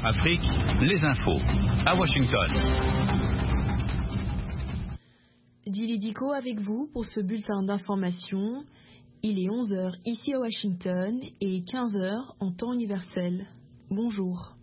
Afrique, les infos à Washington. Dili Diko avec vous pour ce bulletin d'information. Il est 11h ici à Washington et 15h en temps universel. Bonjour.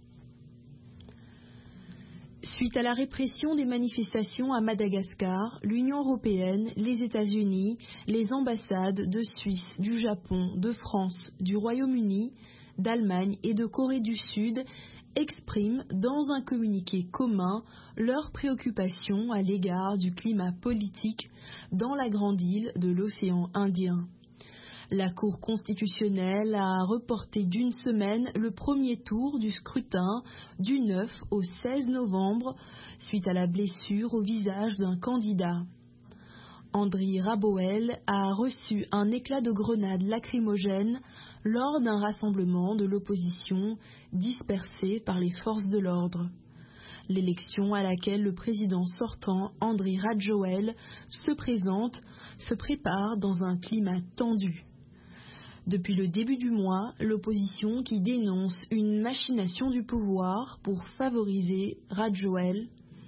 Suite à la répression des manifestations à Madagascar, l'Union européenne, les États-Unis, les ambassades de Suisse, du Japon, de France, du Royaume-Uni, d'Allemagne et de Corée du Sud expriment dans un communiqué commun leurs préoccupations à l'égard du climat politique dans la grande île de l'océan Indien. La Cour constitutionnelle a reporté d'une semaine le premier tour du scrutin du 9 au 16 novembre suite à la blessure au visage d'un candidat. Andry Raboel a reçu un éclat de grenade lacrymogène lors d'un rassemblement de l'opposition dispersé par les forces de l'ordre. L'élection à laquelle le président sortant, Andry Rajoelina, se présente se prépare dans un climat tendu. Depuis le début du mois, l'opposition qui dénonce une machination du pouvoir pour favoriser Rajoelina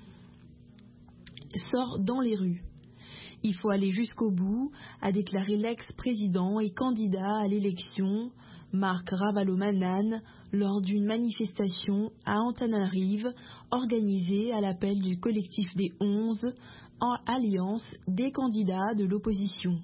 sort dans les rues. Il faut aller jusqu'au bout, a déclaré l'ex-président et candidat à l'élection, Marc Ravalomanana, lors d'une manifestation à Antananarive organisée à l'appel du collectif des 11 en alliance des candidats de l'opposition.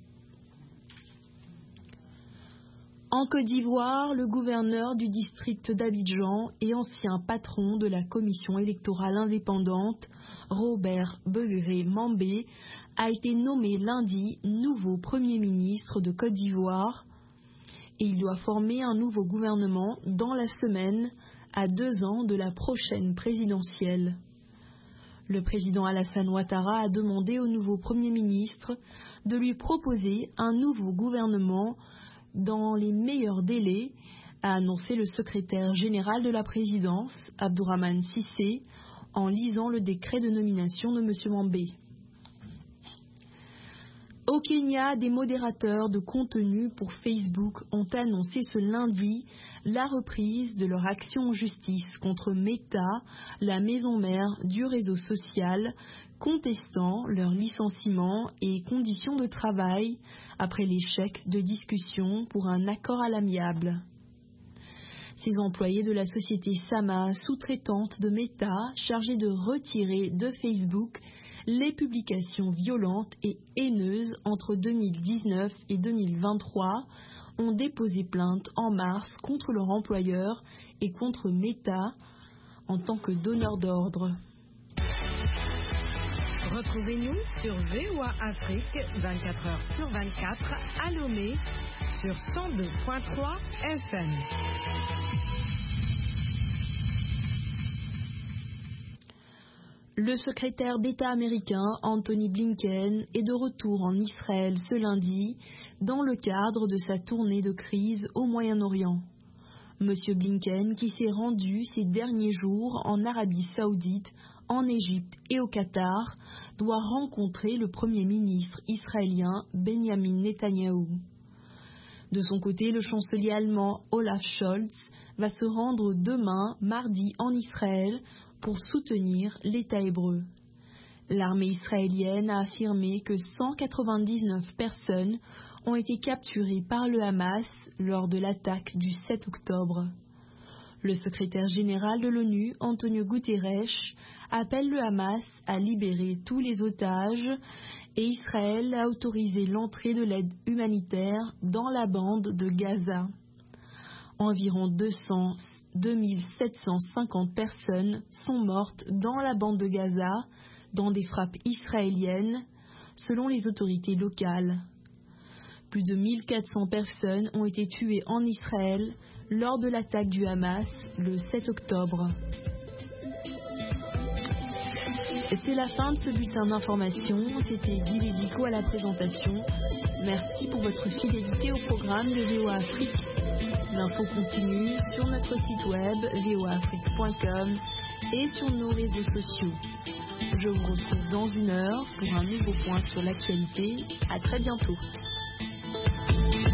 En Côte d'Ivoire, le gouverneur du district d'Abidjan et ancien patron de la commission électorale indépendante, Robert Begré Mambé, a été nommé lundi nouveau Premier ministre de Côte d'Ivoire et il doit former un nouveau gouvernement dans la semaine à 2 ans de la prochaine présidentielle. Le président Alassane Ouattara a demandé au nouveau Premier ministre de lui proposer un nouveau gouvernement dans les meilleurs délais, a annoncé le secrétaire général de la présidence, Abdourahmane Cissé, en lisant le décret de nomination de M. Mambé. Au Kenya, des modérateurs de contenu pour Facebook ont annoncé ce lundi la reprise de leur action en justice contre Meta, la maison mère du réseau social, contestant leur licenciement et conditions de travail après l'échec de discussion pour un accord à l'amiable. Ces employés de la société Sama, sous-traitante de Meta, chargés de retirer de Facebook les publications violentes et haineuses entre 2019 et 2023, ont déposé plainte en mars contre leur employeur et contre Meta en tant que donneur d'ordre. Retrouvez-nous sur VOA Afrique 24h/24 à Lomé sur 102.3 FM. Le secrétaire d'État américain Anthony Blinken est de retour en Israël ce lundi dans le cadre de sa tournée de crise au Moyen-Orient. Monsieur Blinken, qui s'est rendu ces derniers jours en Arabie Saoudite, en Égypte et au Qatar, doit rencontrer le Premier ministre israélien Benjamin Netanyahou. De son côté, le chancelier allemand Olaf Scholz va se rendre demain, mardi, en Israël pour soutenir l'État hébreu. L'armée israélienne a affirmé que 199 personnes ont été capturées par le Hamas lors de l'attaque du 7 octobre. Le secrétaire général de l'ONU, Antonio Guterres, appelle le Hamas à libérer tous les otages et Israël a autorisé l'entrée de l'aide humanitaire dans la bande de Gaza. Environ 2750 personnes sont mortes dans la bande de Gaza, dans des frappes israéliennes, selon les autorités locales. Plus de 1400 personnes ont été tuées en Israël lors de l'attaque du Hamas le 7 octobre. C'est la fin de ce bulletin d'information. C'était Dili Diko à la présentation. Merci pour votre fidélité au programme de VOA Afrique. L'info continue sur notre site web voaafrique.com et sur nos réseaux sociaux. Je vous retrouve dans 1 heure pour un nouveau point sur l'actualité. À très bientôt.